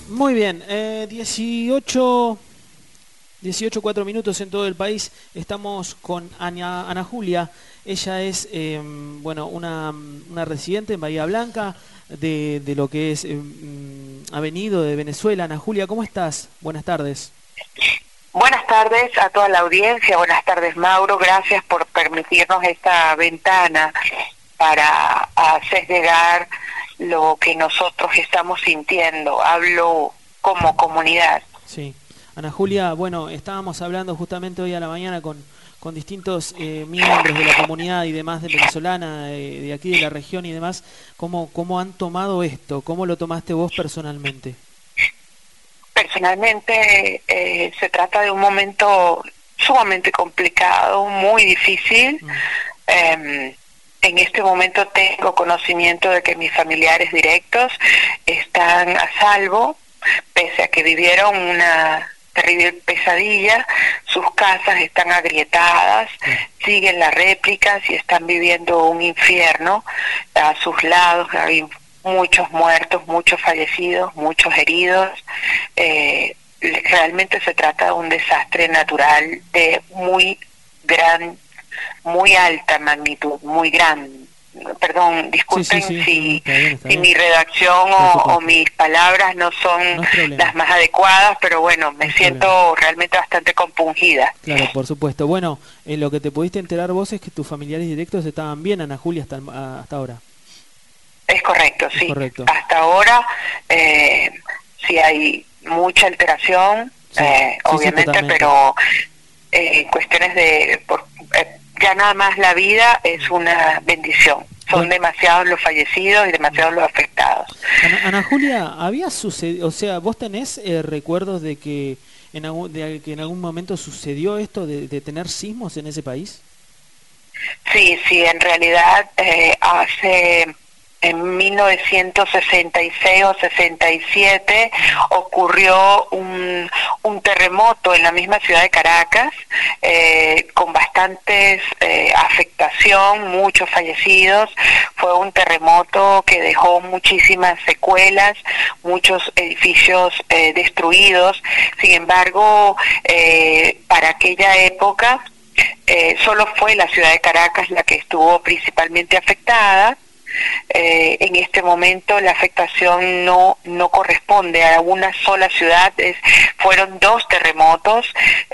Muy bien, 18, 4 minutos en todo el país. Estamos con Ana Julia. Ella es, bueno, una residente en Bahía Blanca de lo que es, ha venido de Venezuela. Ana Julia, ¿cómo estás? Buenas tardes. Buenas tardes a toda la audiencia, buenas tardes Mauro, gracias por permitirnos esta ventana para hacer llegar lo que nosotros estamos sintiendo. Hablo como comunidad. Sí. Ana Julia, bueno, estábamos hablando justamente hoy a la mañana con distintos miembros de la comunidad y demás de venezolana, de aquí de la región y demás, cómo han tomado esto, cómo lo tomaste vos personalmente. Personalmente se trata de un momento sumamente complicado, muy difícil. Mm. En este momento tengo conocimiento de que mis familiares directos están a salvo, pese a que vivieron una terrible pesadilla. Sus casas están agrietadas, siguen las réplicas y están viviendo un infierno a sus lados. Hay muchos muertos, muchos fallecidos, muchos heridos. Realmente se trata de un desastre natural de muy alta magnitud, muy grande. Perdón, Sí, disculpen sí, sí, no, si, está bien, está si bien. mi redacción Por o supuesto. mis palabras no son No es las problema, más adecuadas, pero bueno, no me es problema. siento realmente bastante compungida. Claro, por supuesto. Bueno, en lo que te pudiste enterar vos es que tus familiares directos estaban bien, Ana Julia, hasta ahora. Es correcto, Es sí. correcto. Hasta ahora sí hay mucha alteración, Sí, sí, sí, obviamente, totalmente. pero cuestiones ya nada más la vida es una bendición. Son Bueno, demasiados los fallecidos y mm. demasiados los afectados. Ana Julia, ¿había sucedido, o sea, vos tenés recuerdos de que en algún momento sucedió esto de tener sismos en ese país? Sí, sí, en realidad en 1966 o 67 Mm. ocurrió un terremoto en la misma ciudad de Caracas, con bastantes afectación, muchos fallecidos. Fue un terremoto que dejó muchísimas secuelas, muchos edificios destruidos. Sin embargo, para aquella época, solo fue la ciudad de Caracas la que estuvo principalmente afectada. En este momento la afectación no corresponde a una sola ciudad. Fueron dos terremotos,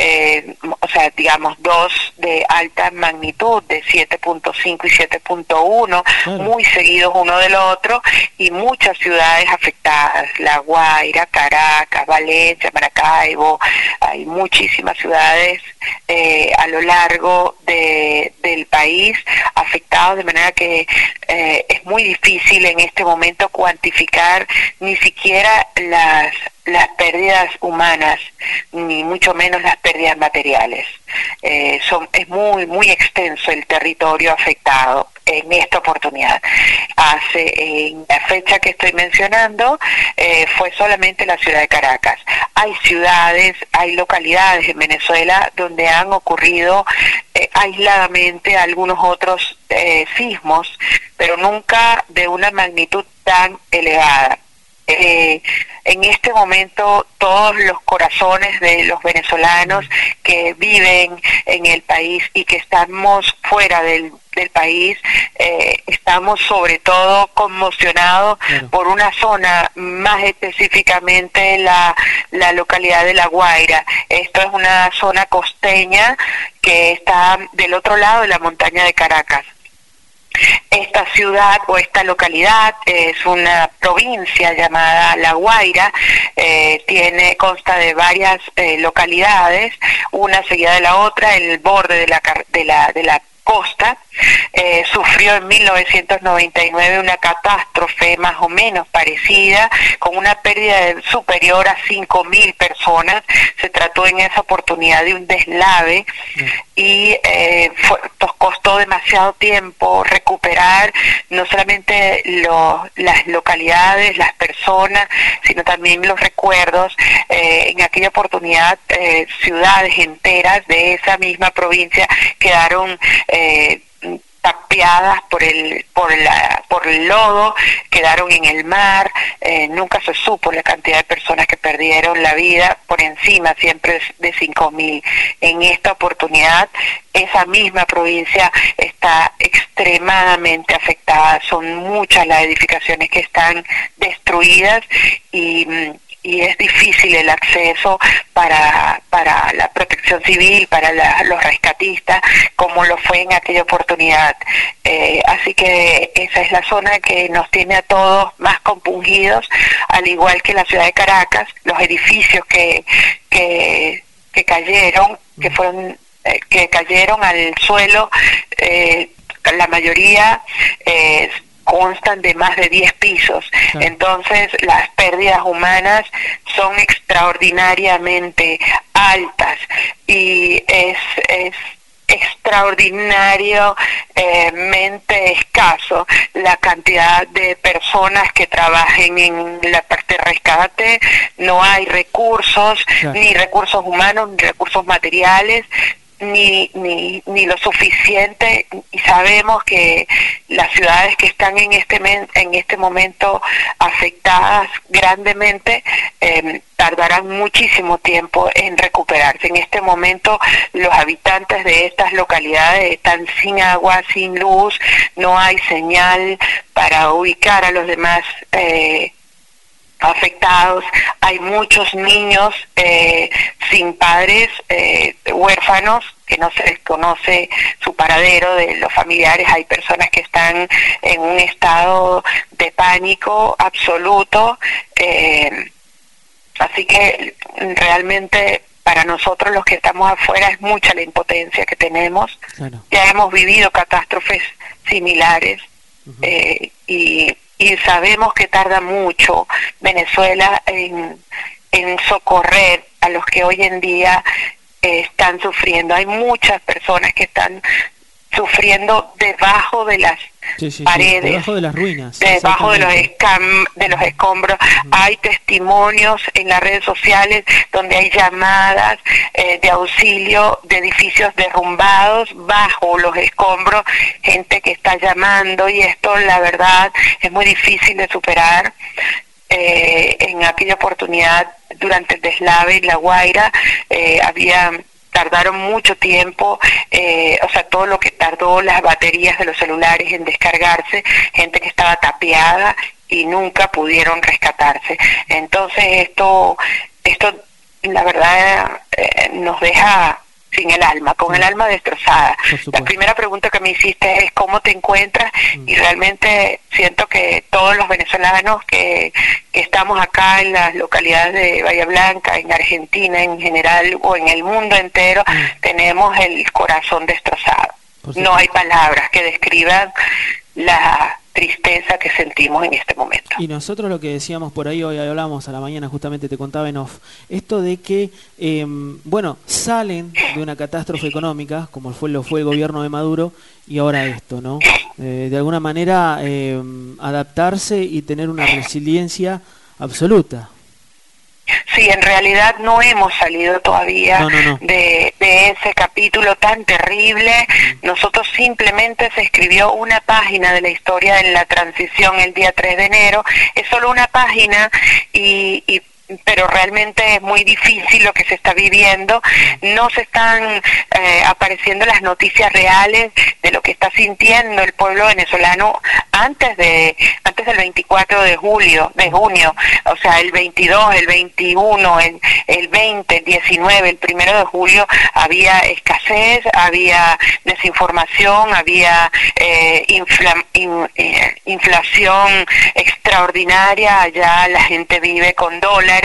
o sea, digamos dos de alta magnitud, de 7.5 y 7.1, Claro. muy seguidos uno del otro, y muchas ciudades afectadas: La Guaira, Caracas, Valencia, Maracaibo. Hay muchísimas ciudades a lo largo del país afectados, de manera que es muy difícil en este momento cuantificar ni siquiera las pérdidas humanas, ni mucho menos las pérdidas materiales. Es muy extenso el territorio afectado en esta oportunidad. En la fecha que estoy mencionando, fue solamente la ciudad de Caracas. Hay ciudades, hay localidades en Venezuela donde han ocurrido aisladamente algunos otros sismos, pero nunca de una magnitud tan elevada. En este momento todos los corazones de los venezolanos Mm. que viven en el país y que estamos fuera del país, estamos sobre todo conmocionados Claro. por una zona, más específicamente la localidad de La Guaira. Esto es una zona costeña que está del otro lado de la montaña de Caracas. Esta ciudad o esta localidad es una provincia llamada La Guaira. Consta de varias localidades, una seguida de la otra, en el borde de la costa. Sufrió en 1999 una catástrofe más o menos parecida, con una pérdida superior a 5.000 personas. Se trató en esa oportunidad de un deslave, No. y nos costó demasiado tiempo recuperar no solamente las localidades, las personas, sino también los recuerdos. En aquella oportunidad, ciudades enteras de esa misma provincia quedaron tapiadas por el lodo, quedaron en el mar. Nunca se supo la cantidad de personas que perdieron la vida, por encima siempre de 5.000. En esta oportunidad, esa misma provincia está extremadamente afectada. Son muchas las edificaciones que están destruidas y es difícil el acceso para la protección civil, para los rescatistas, como lo fue en aquella oportunidad. Así que esa es la zona que nos tiene a todos más compungidos, al igual que la ciudad de Caracas. Los edificios que cayeron, que cayeron al suelo, la mayoría constan de más de 10 pisos. Claro. Entonces las pérdidas humanas son extraordinariamente altas y es extraordinariamente escaso la cantidad de personas que trabajen en la parte de rescate. No hay recursos, claro, ni recursos humanos, ni recursos materiales, ni lo suficiente, y sabemos que las ciudades que están en este momento afectadas grandemente tardarán muchísimo tiempo en recuperarse. En este momento los habitantes de estas localidades están sin agua, sin luz, no hay señal para ubicar a los demás afectados. Hay muchos niños sin padres, huérfanos, que no se desconoce su paradero de los familiares. Hay personas que están en un estado de pánico absoluto, así que realmente para nosotros los que estamos afuera es mucha la impotencia que tenemos. Claro. Ya hemos vivido catástrofes similares. Y sabemos que tarda mucho Venezuela en socorrer a los que hoy en día están sufriendo. Hay muchas personas que están sufriendo debajo de las paredes, debajo de las ruinas, debajo de los escombros. Hay testimonios en las redes sociales donde hay llamadas de auxilio de edificios derrumbados bajo los escombros, gente que está llamando, y esto la verdad es muy difícil de superar. En aquella oportunidad, durante el deslave en La Guaira, tardaron mucho tiempo, todo lo que tardó las baterías de los celulares en descargarse, gente que estaba tapiada y nunca pudieron rescatarse. Entonces esto la verdad nos deja sin el alma, con el alma destrozada. La primera pregunta que me hiciste es ¿cómo te encuentras? Y realmente siento que todos los venezolanos que estamos acá en las localidades de Bahía Blanca, en Argentina en general o en el mundo entero, tenemos el corazón destrozado. No hay palabras que describan la tristeza que sentimos en este momento. Y nosotros lo que decíamos por ahí, hoy hablamos a la mañana, justamente te contaba en off, esto de que, salen de una catástrofe económica, como lo fue el gobierno de Maduro, y ahora esto, ¿no? De alguna manera adaptarse y tener una resiliencia absoluta. Sí, en realidad no hemos salido todavía de ese capítulo tan terrible. Nosotros simplemente se escribió una página de la historia de la transición el día 3 de enero. Es solo una página pero realmente es muy difícil lo que se está viviendo. No se están apareciendo las noticias reales de lo que está sintiendo el pueblo venezolano antes del 24 de junio, o sea, el 22, el 21, el 20, el 19, el 1 de julio había escasez, había desinformación, había inflación extraordinaria. Allá la gente vive con dólares.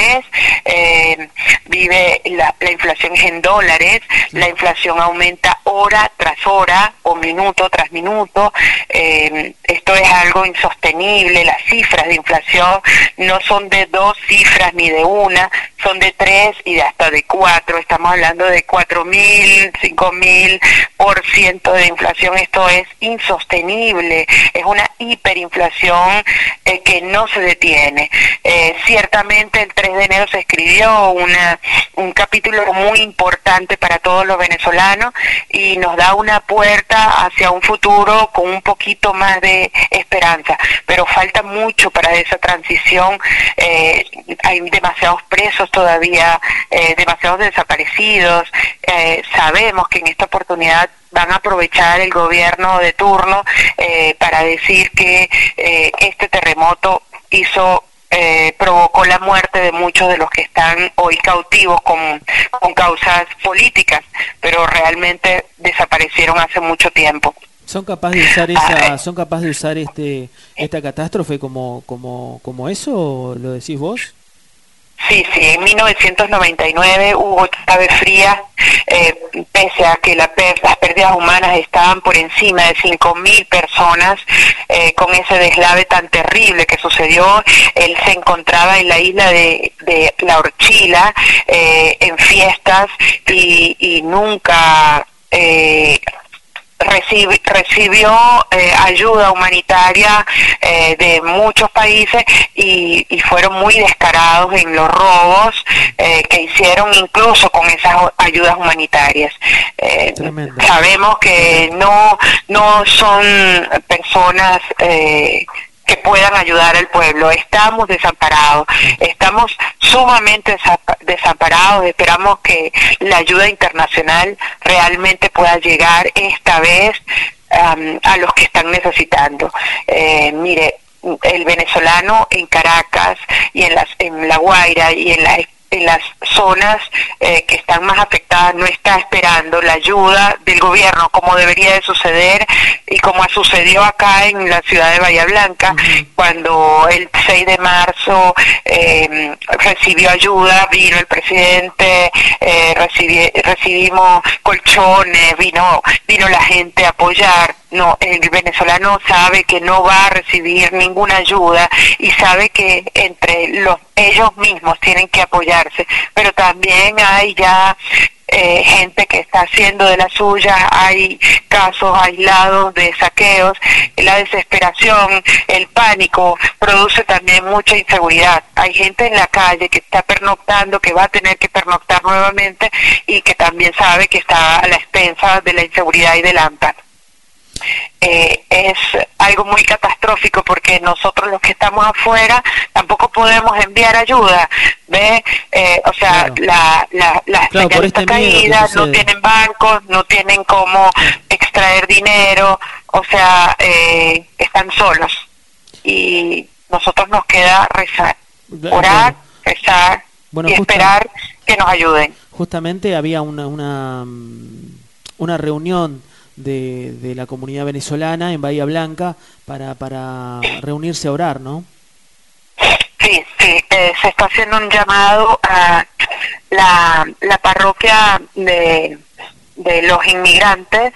La inflación es en dólares, la inflación aumenta hora tras hora o minuto tras minuto. Esto es algo insostenible. Las cifras de inflación no son de 2 cifras ni de una, son de 3 y de hasta de 4, estamos hablando de 4.000, 5.000% de inflación. Esto es insostenible, es una hiperinflación que no se detiene. Ciertamente el 3 de enero se escribió un capítulo muy importante para todos los venezolanos y nos da una puerta hacia un futuro con un poquito más de esperanza, pero falta mucho para esa transición. Hay demasiados presos todavía, demasiados desaparecidos. Sabemos que en esta oportunidad van a aprovechar el gobierno de turno para decir que este terremoto provocó la muerte de muchos de los que están hoy cautivos con causas políticas, pero realmente desaparecieron hace mucho tiempo. ¿Son capaces de usar esta catástrofe como eso, lo decís vos? Sí, en 1999 hubo llave fría, pese a que las pérdidas humanas estaban por encima de 5.000 personas, con ese deslave tan terrible que sucedió. Él se encontraba en la isla de La Orchila, en fiestas, y nunca recibió ayuda humanitaria de muchos países y fueron muy descarados en los robos que hicieron incluso con esas ayudas humanitarias. Sabemos que no son personas que puedan ayudar al pueblo. Estamos desamparados, estamos sumamente desamparados. Esperamos que la ayuda internacional realmente pueda llegar esta vez a los que están necesitando. Mire, el venezolano en Caracas y en La Guaira y en las zonas que están más afectadas no está esperando la ayuda del gobierno como debería de suceder y como sucedió acá en la ciudad de Bahía Blanca, cuando el 6 de marzo recibió ayuda, vino el presidente, recibimos colchones, vino la gente a apoyar. No, el venezolano sabe que no va a recibir ninguna ayuda y sabe que entre ellos mismos tienen que apoyarse, pero también hay ya gente que está haciendo de la suya, hay casos aislados de saqueos. La desesperación, el pánico produce también mucha inseguridad. Hay gente en la calle que está pernoctando, que va a tener que pernoctar nuevamente y que también sabe que está a la expensa de la inseguridad y del hambre. Es algo muy catastrófico porque nosotros los que estamos afuera tampoco podemos enviar ayuda, ¿ve? O sea, claro. Las señales están caídas, no tienen bancos, no tienen cómo extraer dinero, o sea, están solos y nosotros nos queda rezar, orar, rezar y esperar que nos ayuden. Justamente había una reunión de la comunidad venezolana en Bahía Blanca para reunirse a orar, ¿no? Sí, se está haciendo un llamado a la parroquia de los inmigrantes,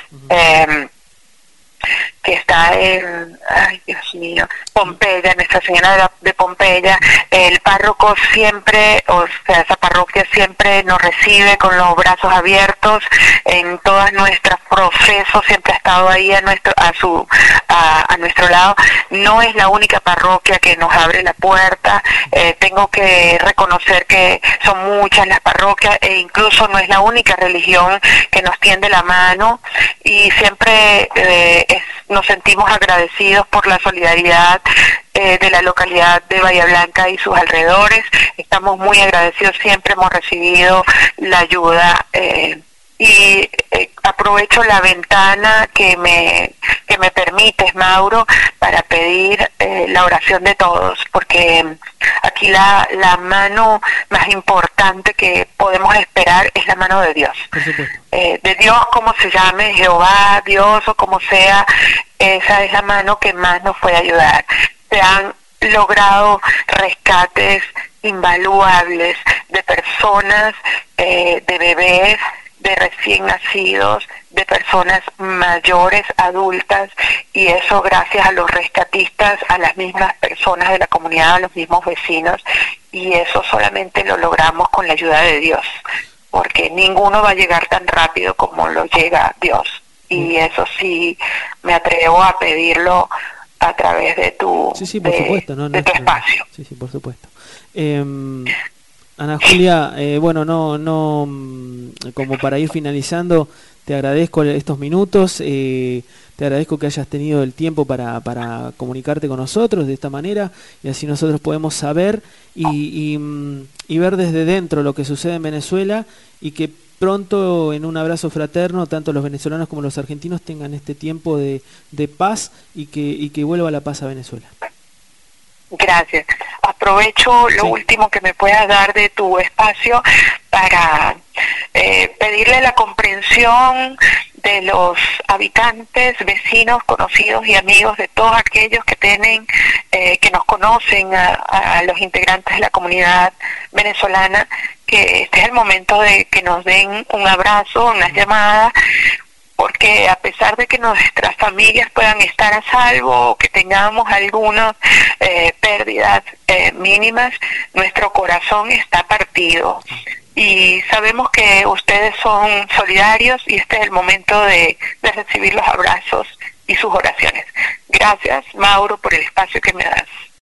que está en, ay Dios mío, Pompeya, Nuestra Señora de Pompeya. El párroco siempre, o sea, esa parroquia siempre nos recibe con los brazos abiertos en todas nuestras procesos, siempre ha estado ahí a nuestro lado. No es la única parroquia que nos abre la puerta, tengo que reconocer que son muchas las parroquias e incluso no es la única religión que nos tiende la mano, y siempre nos sentimos agradecidos por la solidaridad de la localidad de Bahía Blanca y sus alrededores. Estamos muy agradecidos, siempre hemos recibido la ayuda y aprovecho la ventana que me permites, Mauro, para pedir la oración de todos, porque aquí la mano más importante que podemos esperar es la mano de Dios. De Dios, como se llame, Jehová, Dios o como sea, esa es la mano que más nos puede ayudar. Se han logrado rescates invaluables de personas, de bebés, de recién nacidos, de personas mayores, adultas, y eso gracias a los rescatistas, a las mismas personas de la comunidad, a los mismos vecinos, y eso solamente lo logramos con la ayuda de Dios, porque ninguno va a llegar tan rápido como lo llega Dios, y eso sí me atrevo a pedirlo a través de tu, sí, por supuesto, de tu espacio. Sí, por supuesto. Ana Julia, bueno, como para ir finalizando, te agradezco estos minutos, te agradezco que hayas tenido el tiempo para comunicarte con nosotros de esta manera, y así nosotros podemos saber y ver desde dentro lo que sucede en Venezuela, y que pronto, en un abrazo fraterno, tanto los venezolanos como los argentinos tengan este tiempo de paz, y que vuelva la paz a Venezuela. Gracias. Aprovecho lo último que me puedas dar de tu espacio para pedirle la comprensión de los habitantes, vecinos, conocidos y amigos de todos aquellos que que nos conocen a los integrantes de la comunidad venezolana, que este es el momento de que nos den un abrazo, unas llamadas, porque a pesar de que nuestras familias puedan estar a salvo o que tengamos algunas pérdidas mínimas, nuestro corazón está partido. Y sabemos que ustedes son solidarios, y este es el momento de recibir los abrazos y sus oraciones. Gracias, Mauro, por el espacio que me das.